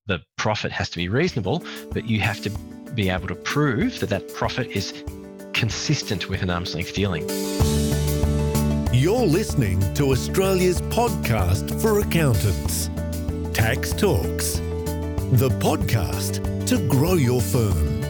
the profit has to be reasonable, but you have to be able to prove that that profit is consistent with an arm's length dealing. You're listening to Australia's podcast for accountants, Tax Talks, the podcast to grow your firm.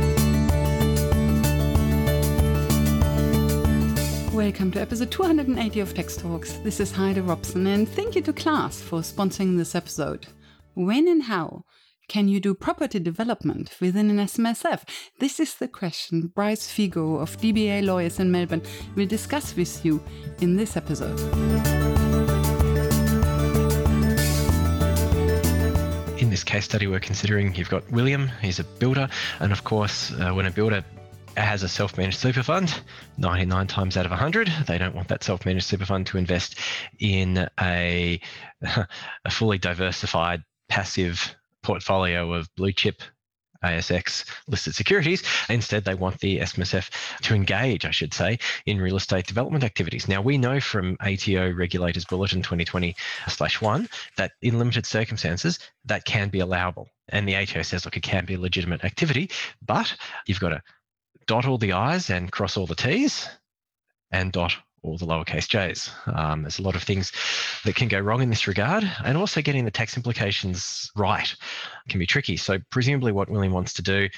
Welcome to episode 280 of Tax Talks. This is Heide Robson, and thank you to Class for sponsoring this episode. When and how can you do property development within an SMSF? This is the question Bryce Figo of DBA Lawyers in Melbourne will discuss with you in this episode. In this case study we're considering, you've got William, he's a builder, and of course when a builder has a self-managed super fund, 99 times out of 100, they don't want that self-managed super fund to invest in a fully diversified passive portfolio of blue chip ASX listed securities. Instead, they want the SMSF to engage, I should say, in real estate development activities. Now, we know from ATO Regulators Bulletin 2020/1 that in limited circumstances, that can be allowable. And the ATO says, look, it can be a legitimate activity, but you've got to dot all the I's and cross all the T's and dot all the lowercase j's. There's a lot of things that can go wrong in this regard, and also getting the tax implications right can be tricky. So presumably what William wants to do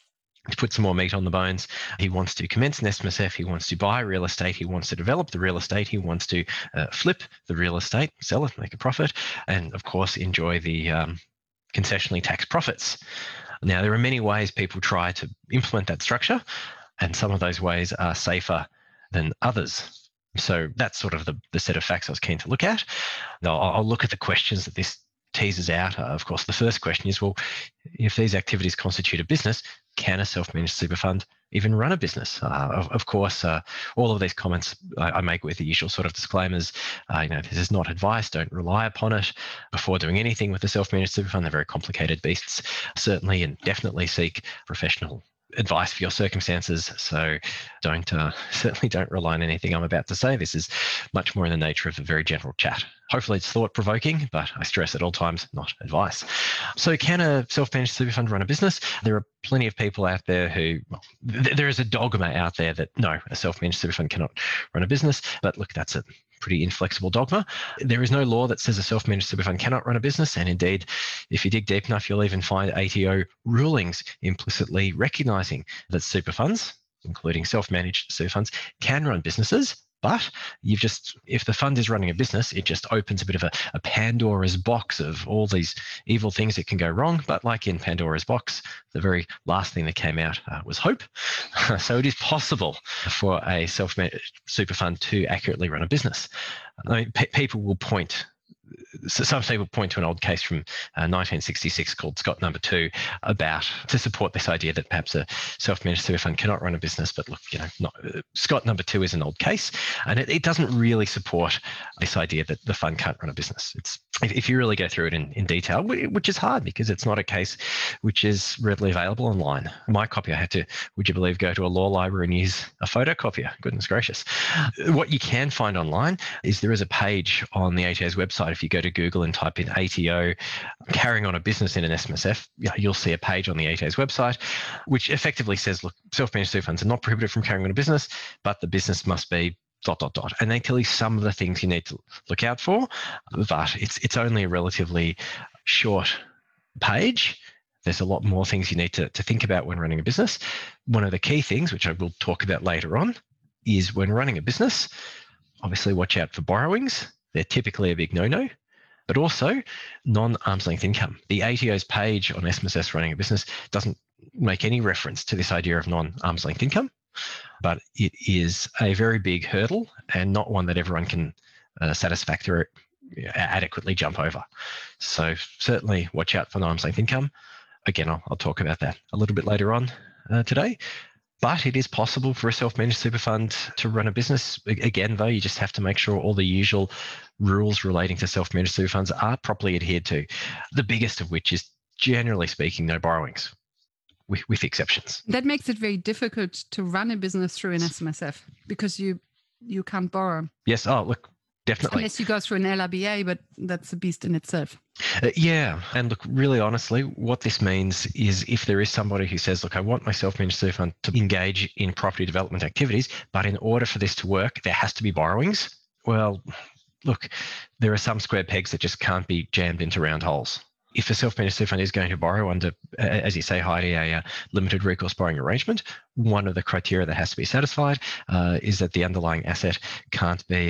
to put some more meat on the bones, he wants to commence an SMSF, he wants to buy real estate, he wants to develop the real estate, he wants to flip the real estate, sell it, make a profit, and of course enjoy the concessionally taxed profits. Now, there are many ways people try to implement that structure, and some of those ways are safer than others. So that's sort of the set of facts I was keen to look at. Now, I'll look at the questions that this teases out. Of course, the first question is, well, if these activities constitute a business, can a self-managed super fund even run a business? Of course, all of these comments I make with the usual sort of disclaimers. This is not advice. Don't rely upon it before doing anything with a self-managed super fund. They're very complicated beasts, certainly, and definitely seek professional advice for your circumstances. So certainly don't rely on anything I'm about to say. This is much more in the nature of a very general chat. Hopefully it's thought-provoking, but I stress at all times, not advice. So can a self-managed super fund run a business? There are plenty of people out there there is a dogma out there that no, a self-managed super fund cannot run a business. But look, that's a pretty inflexible dogma. There is no law that says a self-managed super fund cannot run a business. And indeed, if you dig deep enough, you'll even find ATO rulings implicitly recognizing that super funds, including self-managed super funds, can run businesses. But if the fund is running a business, it just opens a bit of a Pandora's box of all these evil things that can go wrong. But like in Pandora's box, the very last thing that came out was hope. So it is possible for a self-managed super fund to accurately run a business. I mean, some people point to an old case from 1966 called Scott No. 2 to support this idea that perhaps a self-managed super fund cannot run a business. But look, Scott No. 2 is an old case, and it doesn't really support this idea that the fund can't run a business. If you really go through it in detail, which is hard because it's not a case which is readily available online. My copy, I had to, would you believe, go to a law library and use a photocopier. Goodness gracious. What you can find online is there is a page on the ATO's website. If you go to Google and type in ATO carrying on a business in an SMSF, you'll see a page on the ATO's website which effectively says, look, self-managed super funds are not prohibited from carrying on a ... but the business must be ... And they tell you some of the things you need to look out for, but it's only a relatively short page. There's a lot more things you need to think about when running a business. One of the key things, which I will talk about later on, is when running a business, obviously watch out for borrowings. They're typically a big no-no, but also non-arm's length income. The ATO's page on SMSF running a business doesn't make any reference to this idea of non-arm's length income, but it is a very big hurdle and not one that everyone can satisfactorily adequately jump over. So certainly watch out for non-arm's length income. Again, I'll talk about that a little bit later on today. But it is possible for a self-managed super fund to run a business. Again, though, you just have to make sure all the usual rules relating to self-managed super funds are properly adhered to, the biggest of which is, generally speaking, no borrowings, with exceptions. That makes it very difficult to run a business through an SMSF because you can't borrow. Yes. Oh, look, definitely. Unless you go through an LRBA, but that's a beast in itself. Yeah. And look, really honestly, what this means is if there is somebody who says, look, I want my self-managed super fund to engage in property development activities, but in order for this to work, there has to be borrowings. Well, look, there are some square pegs that just can't be jammed into round holes. If a self-managed super fund is going to borrow under, as you say, Heidi, a limited recourse borrowing arrangement, one of the criteria that has to be satisfied is that the underlying asset can't be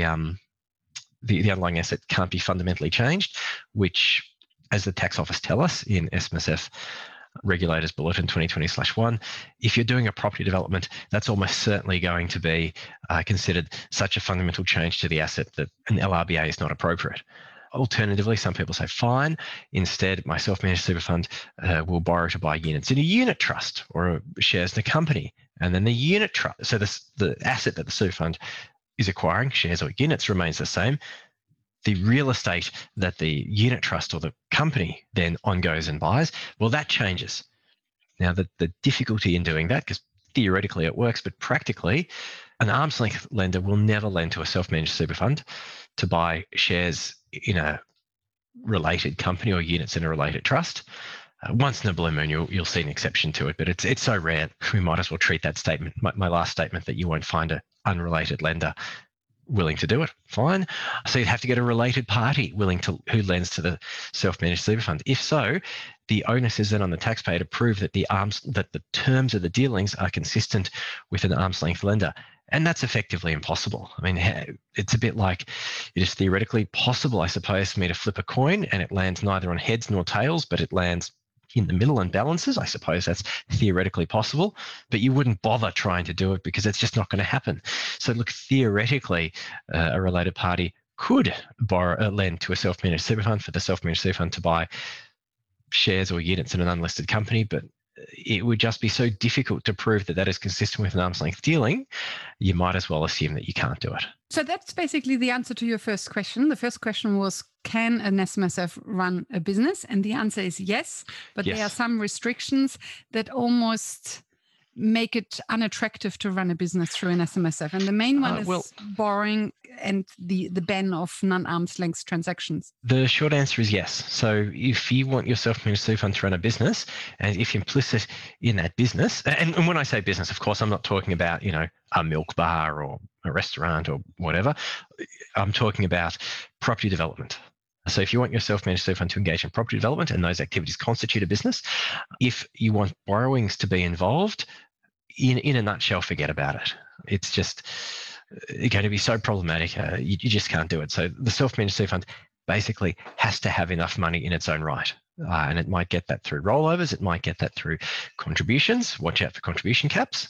the underlying asset can't be fundamentally changed, which, as the tax office tell us in SMSF Regulators Bulletin 2020/1, if you're doing a property development, that's almost certainly going to be considered such a fundamental change to the asset that an LRBA is not appropriate. Alternatively, some people say, fine, instead my self-managed super fund will borrow to buy units in a unit trust or shares in a company. And then the unit trust, so the asset that the super fund is acquiring, shares or units, remains the same. The real estate that the unit trust or the company then on goes and buys, well, that changes. Now, the difficulty in doing that, because theoretically it works, but practically, an arm's length lender will never lend to a self-managed super fund to buy shares in a related company or units in a related trust. Once in a blue moon, you'll see an exception to it, but it's so rare, we might as well treat that statement, my last statement, that you won't find an unrelated lender willing to do it. Fine. So you'd have to get a related party who lends to the self-managed super fund. If so, the onus is then on the taxpayer to prove that the terms of the dealings are consistent with an arm's length lender. And that's effectively impossible. I mean, it's a bit like it is theoretically possible, I suppose, for me to flip a coin and it lands neither on heads nor tails, but it lands in the middle and balances. I suppose that's theoretically possible, but you wouldn't bother trying to do it because it's just not going to happen. So look, theoretically, a related party could lend to a self-managed super fund for the self-managed super fund to buy shares or units in an unlisted company, but it would just be so difficult to prove that that is consistent with an arm's length dealing, you might as well assume that you can't do it. So that's basically the answer to your first question. The first question was, can an SMSF run a business? And the answer is yes, but Yes. there are some restrictions that almost make it unattractive to run a business through an SMSF. And the main one is borrowing and the ban of non-arm's length transactions. The short answer is yes. So if you want your self-managed super fund to run a business, and if implicit in that business, and when I say business, of course, I'm not talking about, a milk bar or a restaurant or whatever. I'm talking about property development. So if you want your self-managed super fund to engage in property development and those activities constitute a business, if you want borrowings to be involved, in a nutshell, forget about it. It's just going to be so problematic. You just can't do it. So the self-managed super fund basically has to have enough money in its own right. And it might get that through rollovers. It might get that through contributions. Watch out for contribution caps.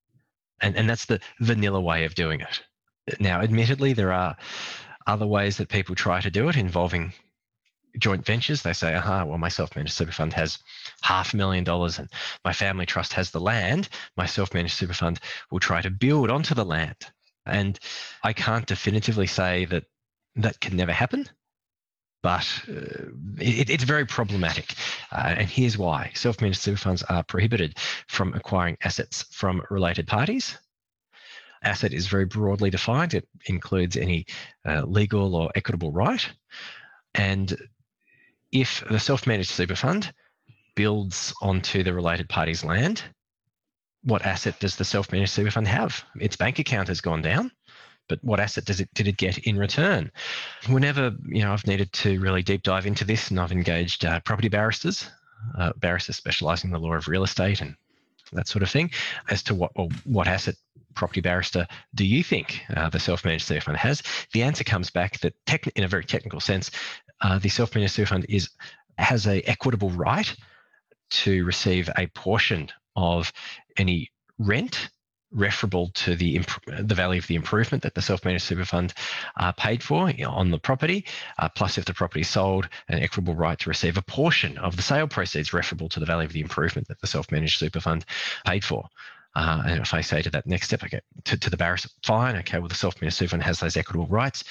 And that's the vanilla way of doing it. Now, admittedly, there are other ways that people try to do it involving joint ventures. They say, well, my self-managed super fund has $500,000 and my family trust has the land. My self-managed super fund will try to build onto the land. And I can't definitively say that that can never happen, but it's very problematic. And here's why. Self-managed super funds are prohibited from acquiring assets from related parties. Asset is very broadly defined. It includes any legal or equitable right. And if the self-managed super fund builds onto the related party's land, what asset does the self-managed super fund have? Its bank account has gone down, but what asset did it get in return? Whenever I've needed to really deep dive into this, and I've engaged property barristers specialising in the law of real estate and that sort of thing, as to what asset, property barrister, do you think the self-managed super fund has? The answer comes back that in a very technical sense, the self-managed super fund has an equitable right to receive a portion of any rent referable to the value of the improvement that the self-managed super fund paid for on the property, plus if the property is sold, an equitable right to receive a portion of the sale proceeds referable to the value of the improvement that the self-managed super fund paid for. And if I say to that next step, okay, to the barrister, fine, okay, well, the self-managed super fund has those equitable rights.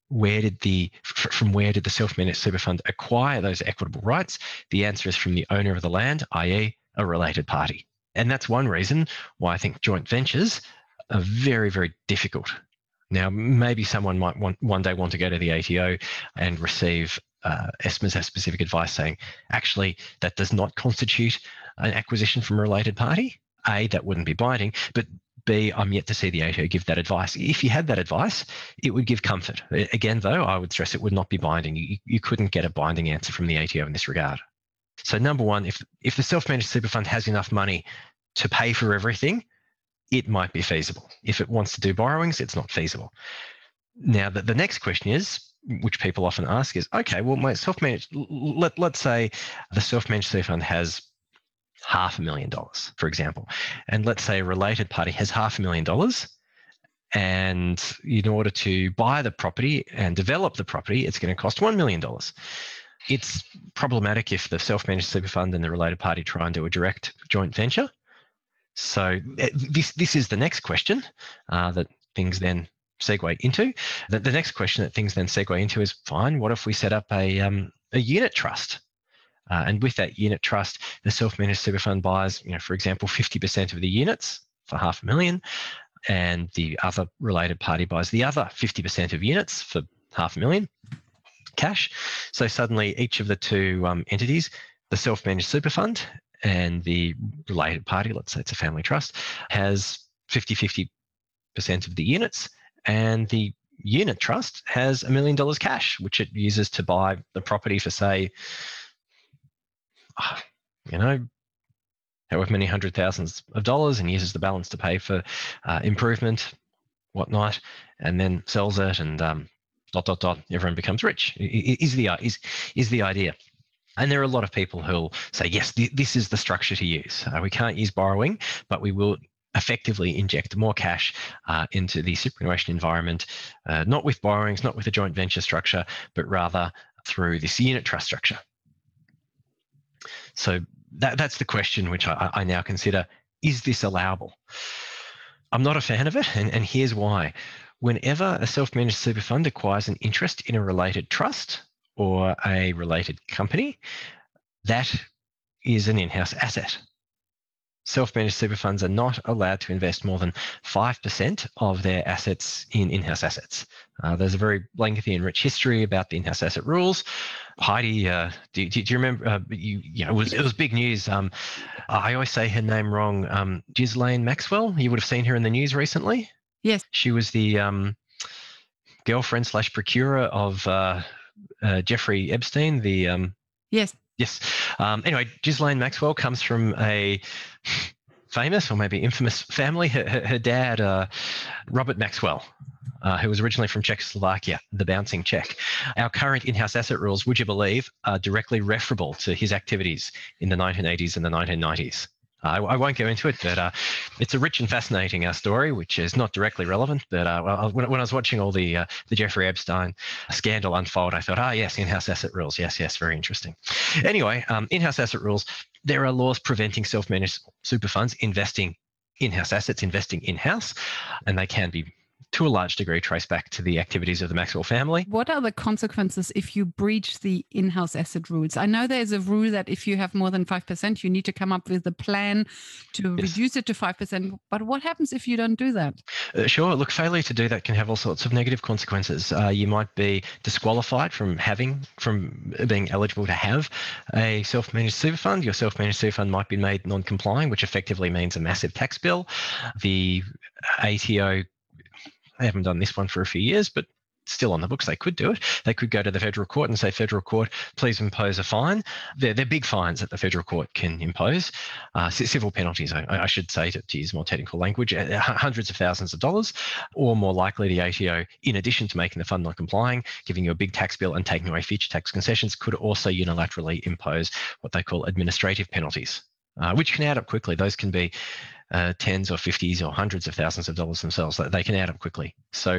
From where did the self-managed super fund acquire those equitable rights? The answer is from the owner of the land, i.e. a related party. And that's one reason why I think joint ventures are very, very difficult. Now, maybe someone might one day want to go to the ATO and receive ESMAs have specific advice saying, actually, that does not constitute an acquisition from a related party. A, that wouldn't be binding, but B, I'm yet to see the ATO give that advice. If you had that advice, it would give comfort. Again, though, I would stress it would not be binding. You couldn't get a binding answer from the ATO in this regard. So number one, if the self-managed super fund has enough money to pay for everything, it might be feasible. If it wants to do borrowings, it's not feasible. Now, the next question is, which people often ask is, okay, well, my self-managed, let's say the self-managed super fund has $500,000, for example, and let's say a related party has $500,000, and in order to buy the property and develop the property, it's going to cost $1 million. It's problematic if the self-managed super fund and the related party try and do a direct joint venture. So this is the next question that things then segue into. The next question that things then segue into is, fine, what if we set up a unit trust? And with that unit trust, the self-managed super fund buys, for example, 50% of the units for $500,000, and the other related party buys the other 50% of units for $500,000 cash. So suddenly each of the two entities, the self-managed super fund and the related party, let's say it's a family trust, has 50% of the units, and the unit trust has $1 million cash, which it uses to buy the property for, say, however many hundred thousands of dollars, and uses the balance to pay for improvement, whatnot, and then sells it, and everyone becomes rich, is the idea. And there are a lot of people who'll say, yes, this is the structure to use. We can't use borrowing, but we will effectively inject more cash into the superannuation environment, not with borrowings, not with a joint venture structure, but rather through this unit trust structure. So that's the question which I now consider, is this allowable? I'm not a fan of it, and here's why. Whenever a self-managed super fund acquires an interest in a related trust or a related company, that is an in-house asset. Self-managed super funds are not allowed to invest more than 5% of their assets in in-house assets. There's a very lengthy and rich history about the in-house asset rules. Heidi, do you remember? It was big news. I always say her name wrong. Ghislaine Maxwell. You would have seen her in the news recently. Yes. She was the girlfriend / procurer of Jeffrey Epstein. Yes. Yes. Anyway, Ghislaine Maxwell comes from a famous or maybe infamous family. Her dad, Robert Maxwell, who was originally from Czechoslovakia, the bouncing Czech. Our current in-house asset rules, would you believe, are directly referable to his activities in the 1980s and the 1990s. I won't go into it, but it's a rich and fascinating story, which is not directly relevant. But when I was watching all the Jeffrey Epstein scandal unfold, I thought, yes, in-house asset rules. Yes, very interesting. Anyway, in-house asset rules, there are laws preventing self-managed super funds investing in-house assets, investing in-house, and they can be, to a large degree, traced back to the activities of the Maxwell family. What are the consequences if you breach the in-house asset rules? I know there's a rule that if you have more than 5%, you need to come up with a plan to reduce it to 5%. But what happens if you don't do that? Sure. Look, failure to do that can have all sorts of negative consequences. You might be disqualified from being eligible to have a self-managed super fund. Your self-managed super fund might be made non-compliant, which effectively means a massive tax bill. The ATO, they haven't done this one for a few years, but still on the books, they could do it. They could go to the federal court and say, federal court, please impose a fine. They're big fines that the federal court can impose. Civil penalties, I should say, to use more technical language, hundreds of thousands of dollars, or more likely the ATO, in addition to making the fund not complying, giving you a big tax bill and taking away future tax concessions, could also unilaterally impose what they call administrative penalties, which can add up quickly. Those can be tens or 50s or hundreds of thousands of dollars themselves. They can add up quickly. So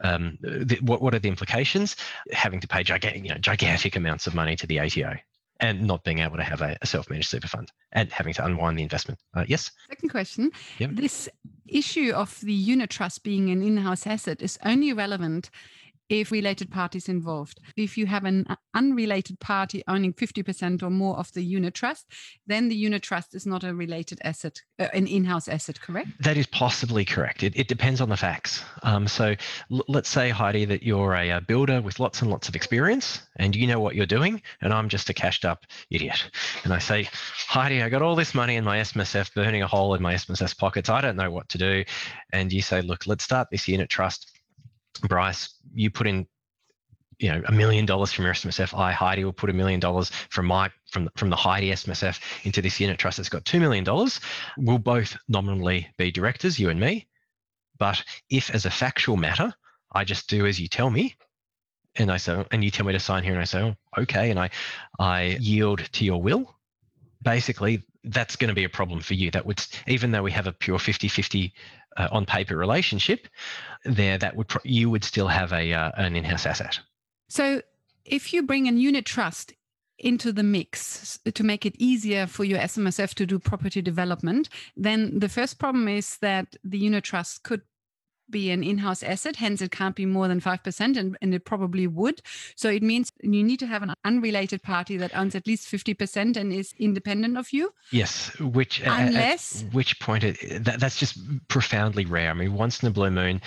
what are the implications? Having to pay gigantic amounts of money to the ATO and not being able to have a self-managed super fund and having to unwind the investment. Yes? Second question. Yep. This issue of the unit trust being an in-house asset is only relevant if related parties involved. If you have an unrelated party owning 50% or more of the unit trust, then the unit trust is not a related asset, an in-house asset, correct? That is possibly correct. It depends on the facts. So let's say, Heidi, that you're a builder with lots and lots of experience and you know what you're doing, and I'm just a cashed up idiot. And I say, Heidi, I got all this money in my SMSF, burning a hole in my SMSF pockets. I don't know what to do. And you say, look, let's start this unit trust. Bryce, you put in, $1 million from your SMSF. Heidi, will put $1 million from the Heidi SMSF into this unit trust that's got $2 million. We'll both nominally be directors, you and me. But if, as a factual matter, I just do as you tell me, and you tell me to sign here, and I say, oh, okay, and I yield to your will, basically that's going to be a problem for you. That would, even though we have a pure 50-50 on paper relationship, you would still have an in-house asset. So if you bring a unit trust into the mix to make it easier for your SMSF to do property development, then the first problem is that the unit trust could be an in-house asset, hence it can't be more than 5%, and it probably would. So it means you need to have an unrelated party that owns at least 50% and is independent of you. Yes, which unless at which point that's just profoundly rare. I mean, once in a blue moon,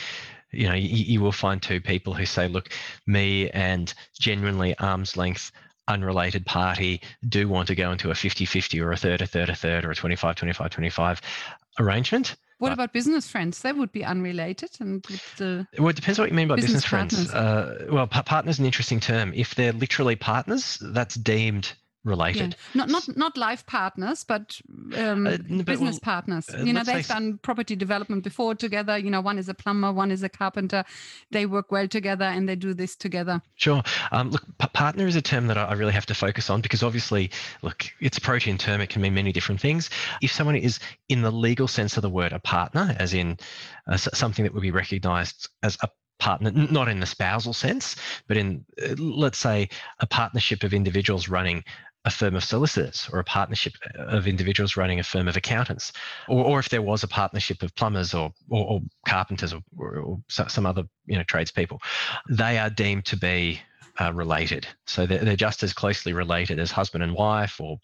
you will find two people who say, look, me and genuinely arm's length unrelated party do want to go into a 50-50 or a third or a 25-25-25 arrangement. What about business friends? They would be unrelated. And well, it depends what you mean by business friends. Partners. Partner's an interesting term. If they're literally partners, that's deemed related. Yeah. Not life partners, but business partners. They've done property development before together. One is a plumber, one is a carpenter. They work well together and they do this together. Sure. Look, partner is a term that I really have to focus on because obviously, look, it's a protein term. It can mean many different things. If someone is, in the legal sense of the word, a partner, as in something that would be recognised as a partner, not in the spousal sense, but in, let's say, a partnership of individuals running a firm of solicitors, or a partnership of individuals running a firm of accountants, or if there was a partnership of plumbers or carpenters or some other tradespeople, they are deemed to be related. So they're just as closely related as husband and wife or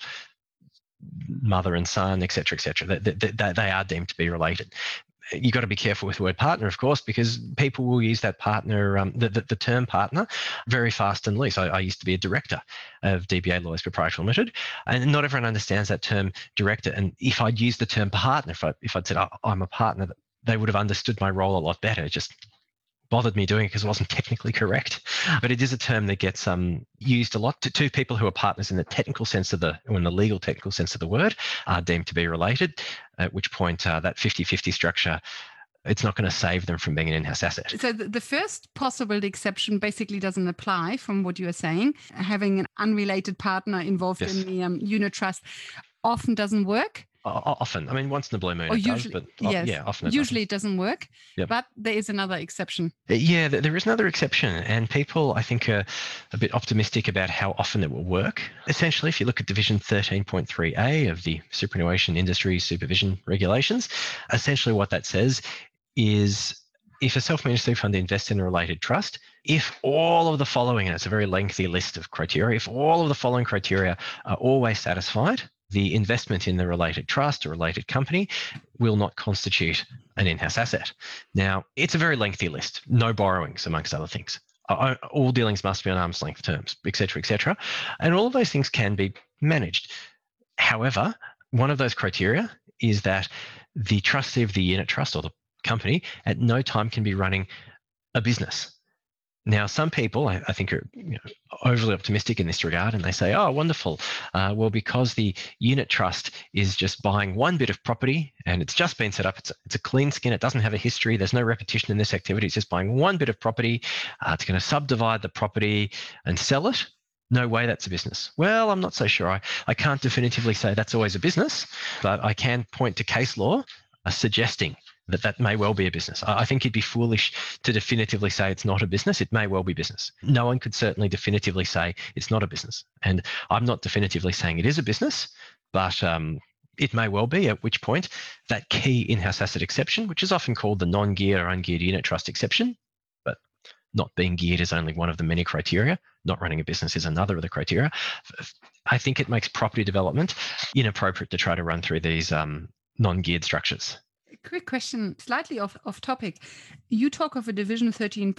mother and son, etc., etc. They are deemed to be related. You've got to be careful with the word partner, of course, because people will use that partner, the term partner, very fast and loose. I used to be a director of DBA Lawyers Proprietary Limited, and not everyone understands that term director. And if I'd used the term partner, if I'd said, I'm a partner, they would have understood my role a lot better. It just bothered me doing it because it wasn't technically correct. But it is a term that gets used a lot. Two people who are partners in the technical sense of the legal technical sense of the word are deemed to be related, at which point that 50-50 structure, it's not going to save them from being an in-house asset. So the first possible exception basically doesn't apply from what you are saying. Having an unrelated partner involved in the unit trust often doesn't work. Often. I mean, once in a blue moon it usually, does, but yes. Often it usually it doesn't work. Yep. But there is another exception. Yeah, there is another exception, and people, I think, are a bit optimistic about how often it will work. Essentially, if you look at Division 13.3A of the Superannuation Industry Supervision Regulations, essentially what that says is if a self-managed super fund invests in a related trust, if all of the following, and it's a very lengthy list of criteria, if all of the following criteria are always satisfied, the investment in the related trust or related company will not constitute an in-house asset. Now, it's a very lengthy list. No borrowings, amongst other things. All dealings must be on arm's length terms, et cetera, and all of those things can be managed. However, one of those criteria is that the trustee of the unit trust or the company at no time can be running a business. Now, some people, I think, are overly optimistic in this regard, and they say, oh, wonderful. Well, because the unit trust is just buying one bit of property and it's just been set up, it's a clean skin, it doesn't have a history, there's no repetition in this activity, it's just buying one bit of property, it's going to subdivide the property and sell it. No way that's a business. Well, I'm not so sure. I can't definitively say that's always a business, but I can point to case law suggesting that may well be a business. I think it'd be foolish to definitively say it's not a business. It may well be business. No one could certainly definitively say it's not a business. And I'm not definitively saying it is a business, but it may well be, at which point that key in-house asset exception, which is often called the non-geared or ungeared unit trust exception, but not being geared is only one of the many criteria. Not running a business is another of the criteria. I think it makes property development inappropriate to try to run through these non-geared structures. Quick question, slightly off topic. You talk of a Division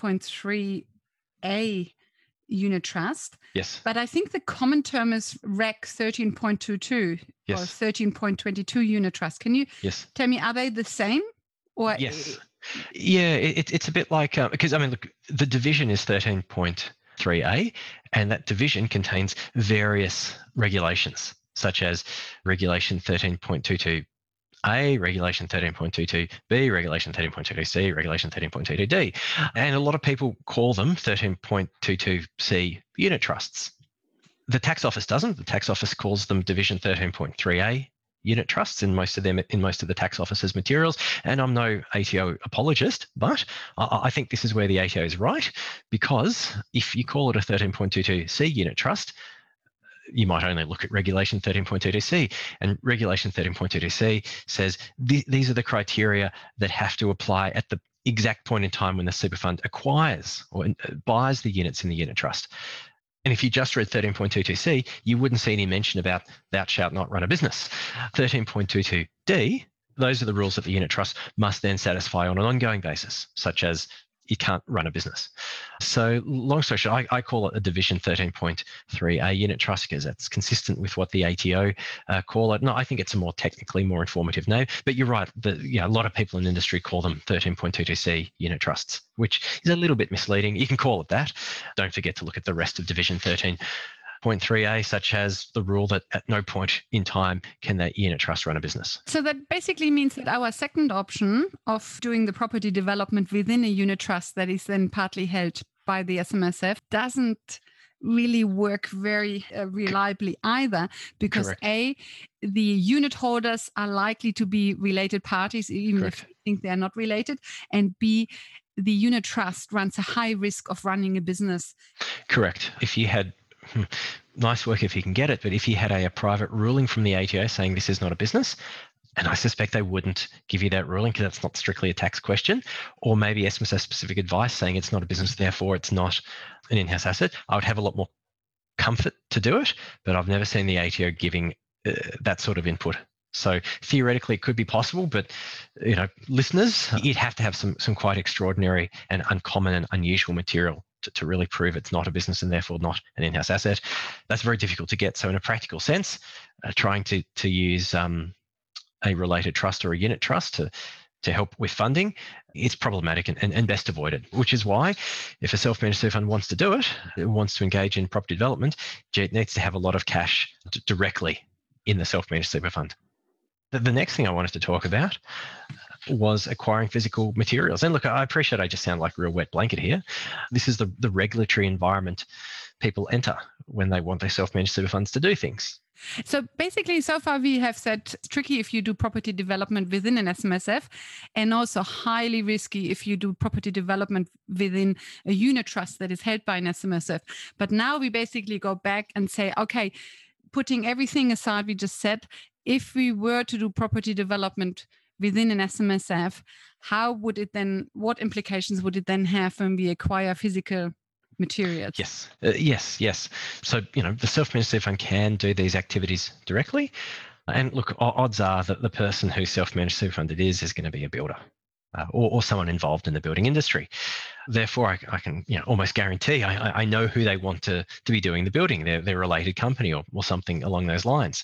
13.3A unit trust. Yes. But I think the common term is Reg 13.22 yes. or 13.22 unit trust. Can you tell me, are they the same? Or yes. Yeah, it's a bit like, because look, the division is 13.3A, and that division contains various regulations, such as Regulation 13.22A, Regulation 13.22B, Regulation 13.22C, Regulation 13.22D. And a lot of people call them 13.22C unit trusts. The tax office doesn't. The tax office calls them Division 13.3A unit trusts in most of the tax office's materials. And I'm no ATO apologist, but I think this is where the ATO is right, because if you call it a 13.22C unit trust, you might only look at Regulation 13.22C, and Regulation 13.22C says these are the criteria that have to apply at the exact point in time when the super fund acquires or buys the units in the unit trust. And if you just read 13.22C, you wouldn't see any mention about thou shalt not run a business. 13.22D, those are the rules that the unit trust must then satisfy on an ongoing basis, such as you can't run a business. So long story short, I call it a Division 13.3A unit trust because that's consistent with what the ATO call it. No, I think it's a more technically more informative name, but you're right. A lot of people in the industry call them 13.22C unit trusts, which is a little bit misleading. You can call it that. Don't forget to look at the rest of Division 13.3A, such as the rule that at no point in time can that unit trust run a business. So that basically means that our second option of doing the property development within a unit trust that is then partly held by the SMSF doesn't really work very reliably either, because Correct. A, the unit holders are likely to be related parties, even Correct. if you think they are not related, and B, the unit trust runs a high risk of running a business. Correct. If you had nice work if you can get it, but if you had a private ruling from the ATO saying this is not a business, and I suspect they wouldn't give you that ruling because that's not strictly a tax question, or maybe SMSF specific advice saying it's not a business, therefore it's not an in-house asset, I would have a lot more comfort to do it, but I've never seen the ATO giving that sort of input. So theoretically it could be possible, but listeners, you'd have to have some quite extraordinary and uncommon and unusual material to really prove it's not a business and therefore not an in-house asset. That's very difficult to get. So in a practical sense, trying to use a related trust or a unit trust to help with funding, it's problematic and best avoided, which is why if a self-managed super fund wants to do it, wants to engage in property development, it needs to have a lot of cash directly in the self-managed super fund. The next thing I wanted to talk about was acquiring physical materials. And look, I appreciate I just sound like a real wet blanket here. This is the regulatory environment people enter when they want their self-managed super funds to do things. So basically, so far we have said it's tricky if you do property development within an SMSF, and also highly risky if you do property development within a unit trust that is held by an SMSF. But now we basically go back and say, okay, putting everything aside we just said, if we were to do property development within an SMSF, what implications would it then have when we acquire physical materials? Yes. So, the self-managed super fund can do these activities directly. And look, odds are that the person who self-managed super fund it is going to be a builder or someone involved in the building industry. Therefore, I can almost guarantee I know who they want to be doing the building, their related company or something along those lines.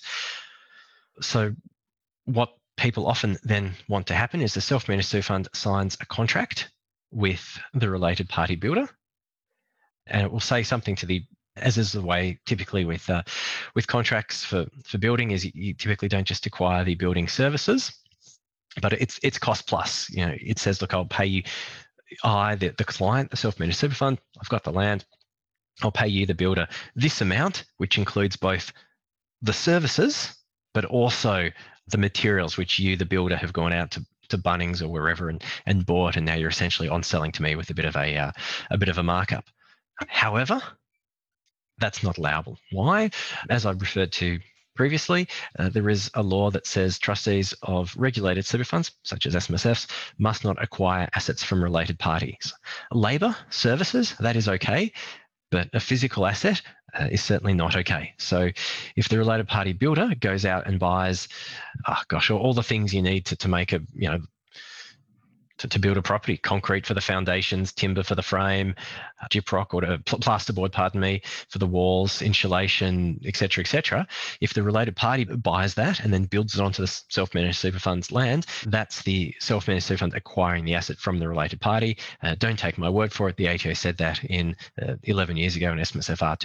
So what people often then want to happen is the self-managed super fund signs a contract with the related party builder, and it will say something as is the way typically with contracts for building, is you typically don't just acquire the building services, but it's cost plus. It says, look, I'll pay you, the client, the self-managed super fund, I've got the land, I'll pay you, the builder, this amount, which includes both the services, but also the materials which you, the builder, have gone out to Bunnings or wherever and bought, and now you're essentially on selling to me with a bit of a markup. However, that's not allowable. Why? As I referred to previously. There is a law that says trustees of regulated super funds, such as SMSFs, must not acquire assets from related parties. Labour, services, that is okay, but a physical asset is certainly not okay. So if the related party builder goes out and buys, all the things you need to make a, to build a property, concrete for the foundations, timber for the frame, gyprock or plasterboard, for the walls, insulation, etc., etc. If the related party buys that and then builds it onto the self-managed super fund's land, that's the self-managed super fund acquiring the asset from the related party. Don't take my word for it. The ATO said that in 11 years ago in SMSFR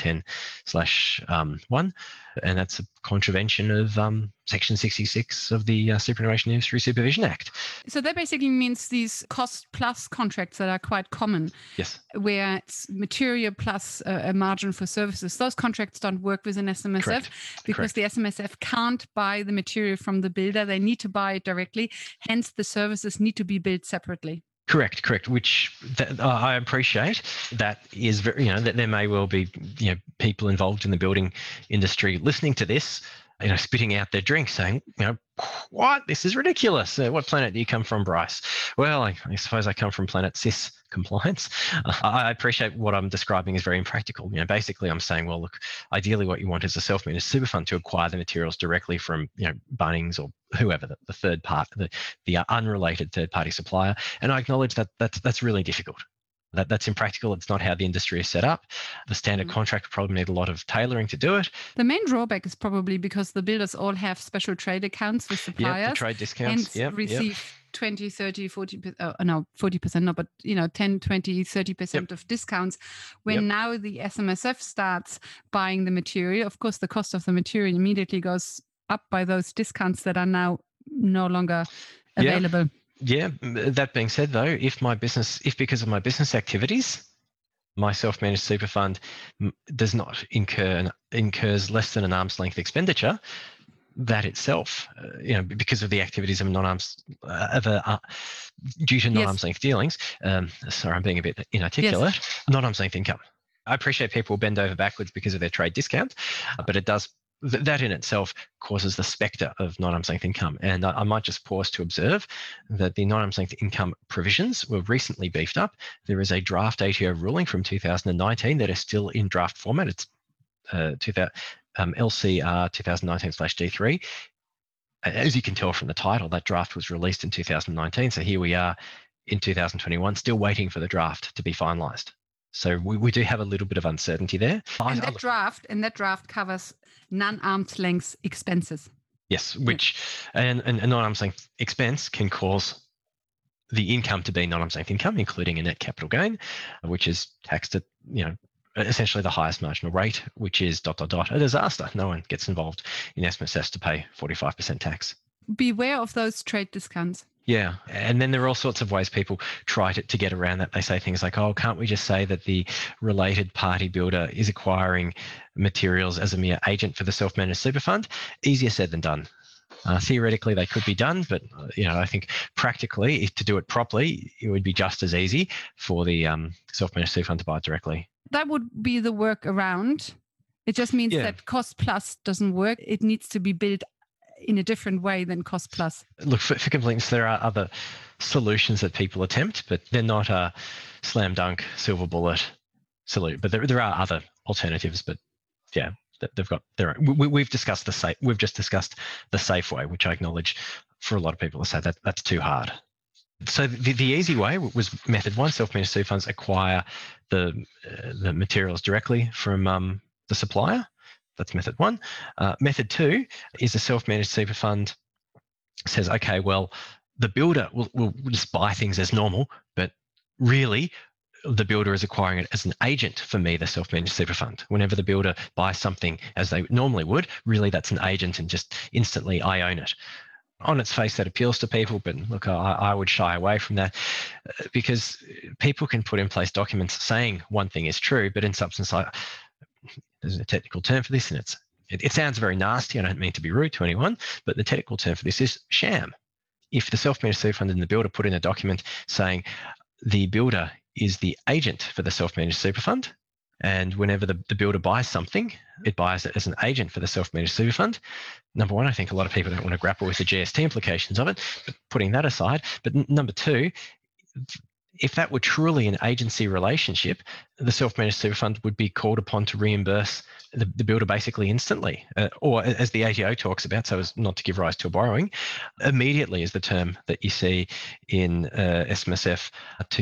2010/1, and that's a contravention of Section 66 of the Superannuation Industry Supervision Act. So that basically means these cost-plus contracts that are quite common. Yes. Where it's material plus a margin for services. Those contracts don't work with an SMSF. Correct. Because the SMSF can't buy the material from the builder. They need to buy it directly. Hence, the services need to be built separately. Correct. Which I appreciate. That is very, that there may well be, people involved in the building industry listening to this, spitting out their drink, saying, what? This is ridiculous. What planet do you come from, Bryce? Well, I suppose I come from planet CIS compliance. I appreciate what I'm describing is very impractical. Basically, I'm saying, well, look, ideally, what you want is a self-managed super fund to acquire the materials directly from, Bunnings or whoever, the third part, the unrelated third-party supplier. And I acknowledge that that's really difficult. That's impractical. It's not how the industry is set up. The standard contract will probably need a lot of tailoring to do it. The main drawback is probably because the builders all have special trade accounts with suppliers. Yeah, the trade discounts. And receive 20, 30, 40%, 40%, no, but 10, 20, 30% of discounts. When now the SMSF starts buying the material, of course, the cost of the material immediately goes up by those discounts that are now no longer available. Yeah. That being said, though, if because of my business activities, my self-managed super fund does not incurs less than an arm's length expenditure, that itself, because of the activities of due to non-arm's length dealings. Sorry, I'm being a bit inarticulate. Yes. Non-arm's length income. I appreciate people bend over backwards because of their trade discount, but it does. That in itself causes the spectre of non-arm's length income. And I might just pause to observe that the non-arm's length income provisions were recently beefed up. There is a draft ATO ruling from 2019 that is still in draft format. It's LCR 2019/D3. As you can tell from the title, that draft was released in 2019. So here we are in 2021, still waiting for the draft to be finalised. So we do have a little bit of uncertainty there. And that draft covers non-arm's length expenses. Yes, which and non-arm's length expense can cause the income to be non-arm's length income, including a net capital gain, which is taxed at essentially the highest marginal rate, which is ... a disaster. No one gets involved in SMSFs to pay 45% tax. Beware of those trade discounts. Yeah. And then there are all sorts of ways people try to get around that. They say things like, can't we just say that the related party builder is acquiring materials as a mere agent for the self-managed super fund? Easier said than done. Theoretically, they could be done, but I think practically, to do it properly, it would be just as easy for the self-managed super fund to buy it directly. That would be the workaround. It just means that cost plus doesn't work. It needs to be built in a different way than cost plus. Look, for completeness, there are other solutions that people attempt, but they're not a slam dunk silver bullet solution. But there are other alternatives. But they've got their own. We've just discussed the safe way, which I acknowledge for a lot of people to say that's too hard. So the easy way was method one: self-managed super funds acquire the materials directly from the supplier. That's method one. Method two is a self-managed super fund says, okay, well, the builder will just buy things as normal, but really the builder is acquiring it as an agent for me, the self-managed super fund. Whenever the builder buys something as they normally would, really that's an agent and just instantly I own it. On its face, that appeals to people, but look, I would shy away from that because people can put in place documents saying one thing is true, but in substance, there's a technical term for this, and it sounds very nasty. I don't mean to be rude to anyone, but the technical term for this is sham. If the self-managed super fund and the builder put in a document saying the builder is the agent for the self-managed super fund, And whenever the builder buys something, it buys it as an agent for the self-managed super fund. Number one, I think a lot of people don't want to grapple with the GST implications of it, but putting that aside. But number two, if that were truly an agency relationship, the self-managed super fund would be called upon to reimburse the builder basically instantly, or as the ATO talks about, so as not to give rise to a borrowing, immediately is the term that you see in SMSF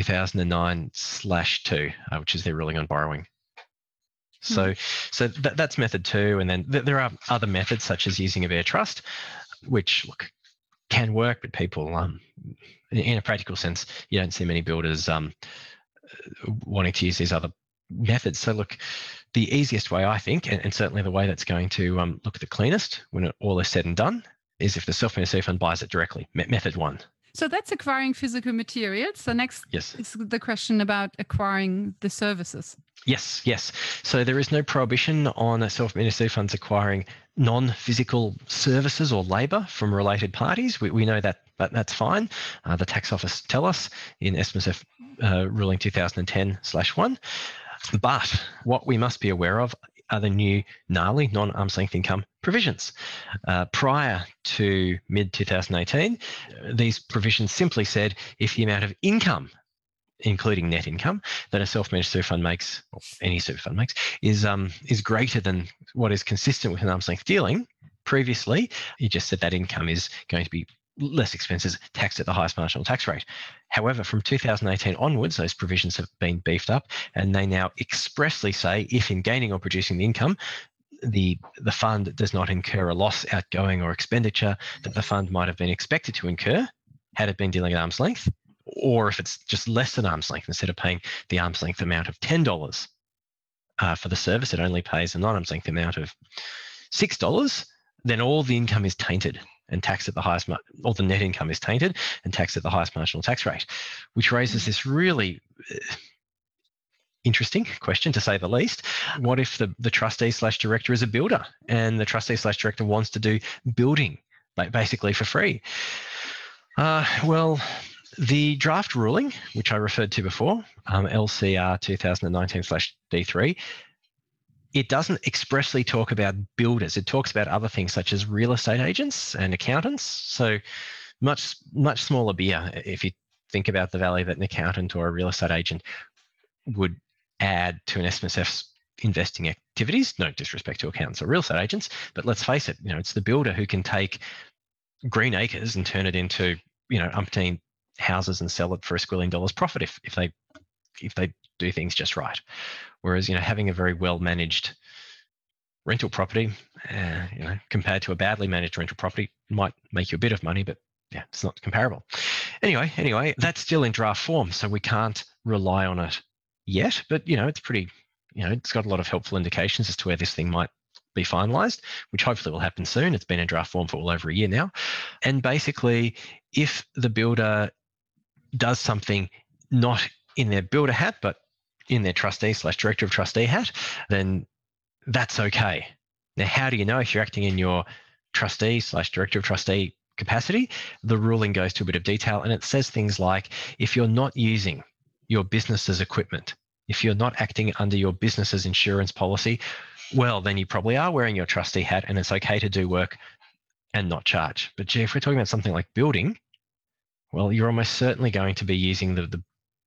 2009/2, which is their ruling on borrowing. So that's method two. And then there are other methods such as using a bare trust, which can work, but people, in a practical sense, you don't see many builders wanting to use these other methods. So look, the easiest way, I think, and certainly the way that's going to look the cleanest when it all is said and done, is if the self-managed super fund buys it directly. Method one. So that's acquiring physical materials. So next is the question about acquiring the services. Yes. So there is no prohibition on self-managed super funds acquiring non-physical services or labour from related parties. We know that that's fine. The tax office tell us in SMSF ruling 2010/1. But what we must be aware of are the new gnarly non-arm's length income provisions. Prior to mid-2018, these provisions simply said if the amount of income, including net income, that a self-managed super fund makes, or any super fund makes, is greater than what is consistent with an arm's length dealing. Previously, you just said that income is going to be less expenses taxed at the highest marginal tax rate. However, from 2018 onwards, those provisions have been beefed up, and they now expressly say if in gaining or producing the income, the fund does not incur a loss, outgoing, or expenditure that the fund might have been expected to incur had it been dealing at arm's length, or if it's just less than arm's length, instead of paying the arm's length amount of $10 for the service, it only pays a non-arm's length amount of $6, then all the income is tainted and taxed at the highest, or the net income is tainted and taxed at the highest marginal tax rate, which raises this really interesting question, to say the least. What if the trustee/director is a builder and the trustee/director wants to do building basically for free? Well, the draft ruling, which I referred to before, LCR 2019/D3, it doesn't expressly talk about builders. It talks about other things such as real estate agents and accountants. So much smaller beer if you think about the value that an accountant or a real estate agent would add to an SMSF's investing activities. No disrespect to accountants or real estate agents, but let's face it, it's the builder who can take green acres and turn it into, umpteen houses and sell it for $1 squillion profit if they do things just right. Whereas, having a very well managed rental property, compared to a badly managed rental property, might make you a bit of money, but yeah, it's not comparable. Anyway, that's still in draft form, so we can't rely on it yet. But it's pretty, it's got a lot of helpful indications as to where this thing might be finalised, which hopefully will happen soon. It's been in draft form for well over a year now. And basically, if the builder does something not in their builder hat, but in their trustee/director of trustee hat, then that's okay. Now, how do you know if you're acting in your trustee/director of trustee capacity? The ruling goes to a bit of detail, and it says things like, if you're not using your business's equipment, if you're not acting under your business's insurance policy, well, then you probably are wearing your trustee hat, and it's okay to do work and not charge. But gee, if we're talking about something like building, well, you're almost certainly going to be using the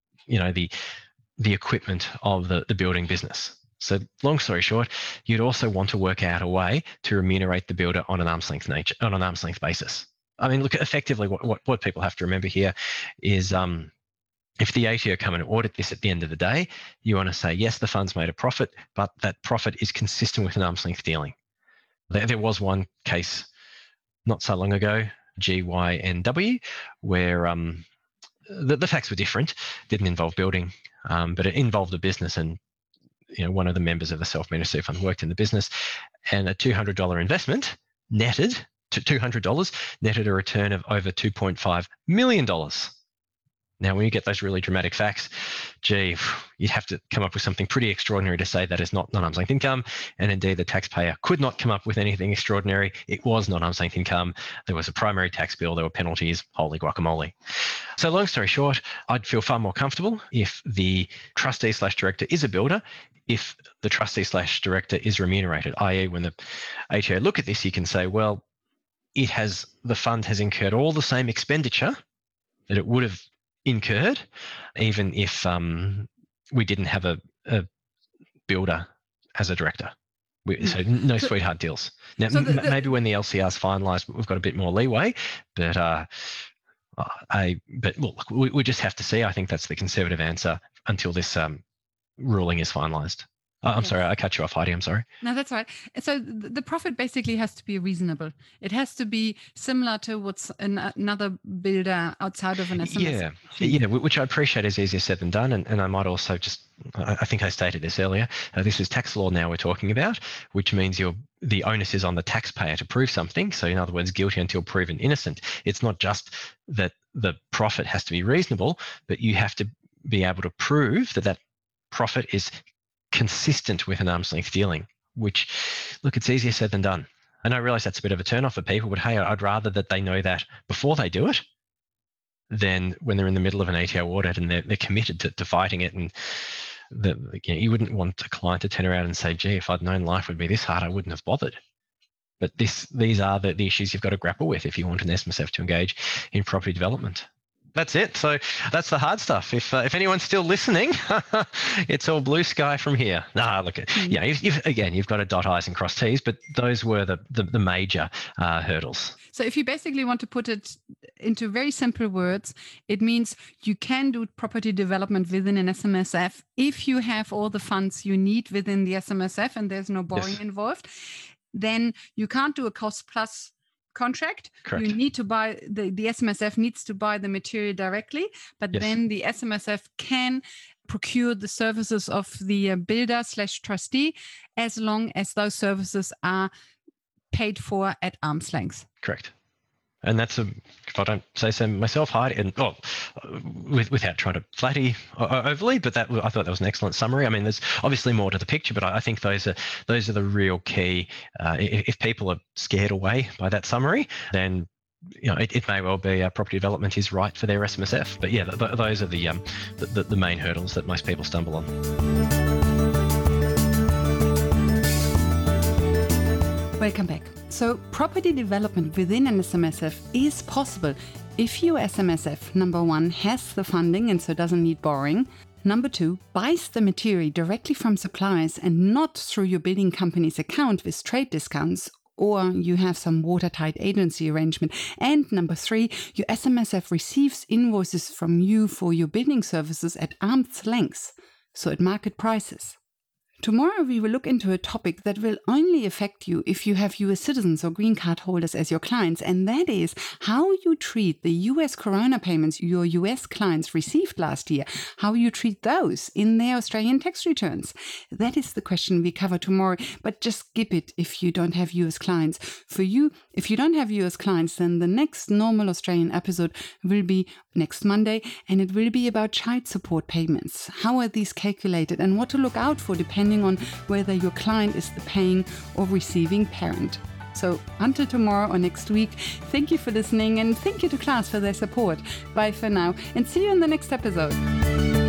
equipment of the building business. So long story short, you'd also want to work out a way to remunerate the builder on an arm's length basis. I mean, look, effectively what people have to remember here is if the ATO come and audit this at the end of the day, you want to say, yes, the fund's made a profit, but that profit is consistent with an arm's length dealing. There was one case not so long ago, GYNW, where the facts were different, didn't involve building, but it involved a business, and one of the members of the self-managed super fund worked in the business, and a $200 investment netted to $200 netted a return of over $2.5 million. Now, when you get those really dramatic facts, gee, you'd have to come up with something pretty extraordinary to say that is not non-arm's length income. And indeed, the taxpayer could not come up with anything extraordinary. It was non-arm's length income. There was a primary tax bill. There were penalties. Holy guacamole. So long story short, I'd feel far more comfortable if the trustee/director is a builder, if the trustee/director is remunerated, i.e. when the ATO look at this, you can say, well, the fund has incurred all the same expenditure that it would have incurred, even if we didn't have a builder as a director. So no sweetheart deals. Now, maybe when the LCR's finalised, we've got a bit more leeway, but look, we just have to see. I think that's the conservative answer until this ruling is finalised. I'm sorry, I cut you off, Heidi. I'm sorry. No, that's right. So the profit basically has to be reasonable. It has to be similar to what's another builder outside of an SMS. Yeah, which I appreciate is easier said than done. And I might also I think I stated this earlier, this is tax law now we're talking about, which means the onus is on the taxpayer to prove something. So in other words, guilty until proven innocent. It's not just that the profit has to be reasonable, but you have to be able to prove that profit is consistent with an arm's length dealing, which, look, it's easier said than done. And I realize that's a bit of a turn off for people, but hey, I'd rather that they know that before they do it than when they're in the middle of an ATO audit and they're committed to fighting it. And you wouldn't want a client to turn around and say, gee, if I'd known life would be this hard, I wouldn't have bothered. But these are the issues you've got to grapple with if you want an SMSF to engage in property development. That's it. So that's the hard stuff. If anyone's still listening, it's all blue sky from here. Look, you've got to dot I's and cross T's, but those were the major hurdles. So if you basically want to put it into very simple words, it means you can do property development within an SMSF if you have all the funds you need within the SMSF and there's no borrowing involved. Then you can't do a cost plus contract. Correct. You need to buy the SMSF needs to buy the material directly, but then the SMSF can procure the services of the builder/trustee as long as those services are paid for at arm's length. Correct. And that's if I don't say so myself, Heidi, and without trying to flatter overly, but I thought that was an excellent summary. I mean, there's obviously more to the picture, but I think those are the real key. If people are scared away by that summary, then it may well be property development is right for their SMSF. But yeah, those are the main hurdles that most people stumble on. Welcome back. So property development within an SMSF is possible if your SMSF, number one, has the funding and so doesn't need borrowing. Number two, buys the material directly from suppliers and not through your building company's account with trade discounts, or you have some watertight agency arrangement. And number three, your SMSF receives invoices from you for your building services at arm's length, so at market prices. Tomorrow we will look into a topic that will only affect you if you have US citizens or green card holders as your clients, and that is how you treat the US corona payments your US clients received last year, how you treat those in their Australian tax returns. That is the question we cover tomorrow, but just skip it if you don't have US clients. For you, if you don't have US clients, then the next normal Australian episode will be next Monday, and it will be about child support payments. How are these calculated and what to look out for depending on whether your client is the paying or receiving parent. So until tomorrow or next week, thank you for listening and thank you to Class for their support. Bye for now and see you in the next episode.